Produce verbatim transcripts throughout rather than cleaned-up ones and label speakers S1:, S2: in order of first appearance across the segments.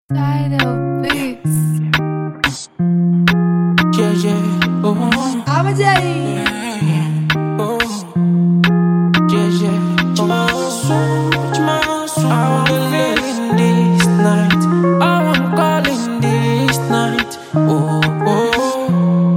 S1: Tidal Beats.
S2: Yeah, yeah, oh,
S1: I'm a J.
S2: oh, yeah, yeah, oh, I wanna live in this night, I wanna call in this night, oh, oh,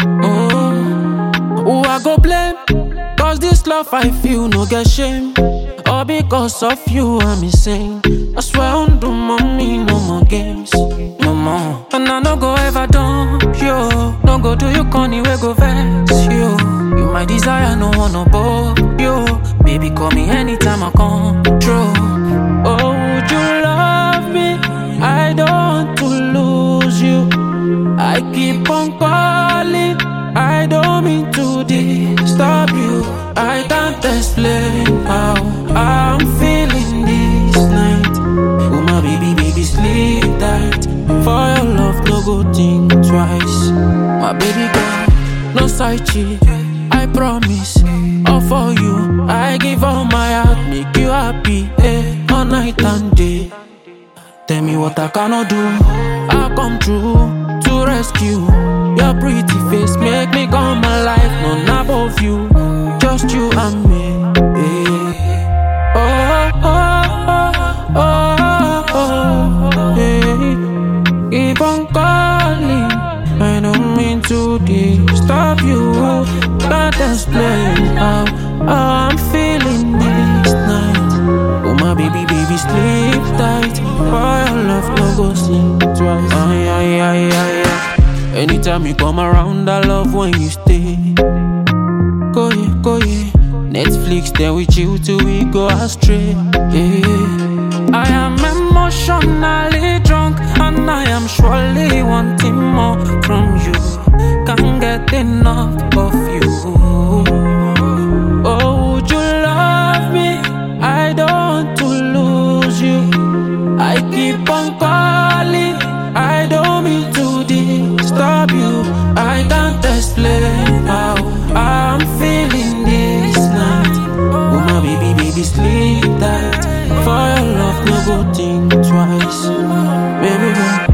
S2: oh, oh, I go blame, cause this love I feel no get shame, all because of you I'm insane, I swear on do mommy, no more games, no more, and I no go ever dump you, no go do you corny, we go vex you, you my desire, no wanna bore you, baby call me anytime I come through, oh would you love me, I don't want to lose you, I keep on calling, I don't mean to disturb you, I can't explain how I'm feeling this night, oh my baby, baby sleep tight, for your love no go think twice, my baby girl, no side chick, I promise, all for you, I give all my heart, make you happy, eh, all night and day. Tell me what I cannot do, I'll come through to rescue your pretty face, make me come alive, none above you, just you and me. Yeah. Oh, oh, oh, oh, oh, hey. Keep on calling, I don't mean to disturb you, can't explain how, how I'm feeling this night. Oh my baby, baby, sleep tight, for your love no go sing twice. Ay, ay, ay, ay, ay. Anytime you come around, I love when you stay. Go yeah, go yeah. Netflix, then we chill till we go astray. Yeah. I am emotionally drunk, and I am surely wanting more from you. Can't get enough of you. Oh, would you love me? I don't want to lose you. I keep on calling, I don't mean to disturb you. I can't explain how I'm feeling this night. Oh my baby, baby, sleep tight, for your love no go think twice, baby girl.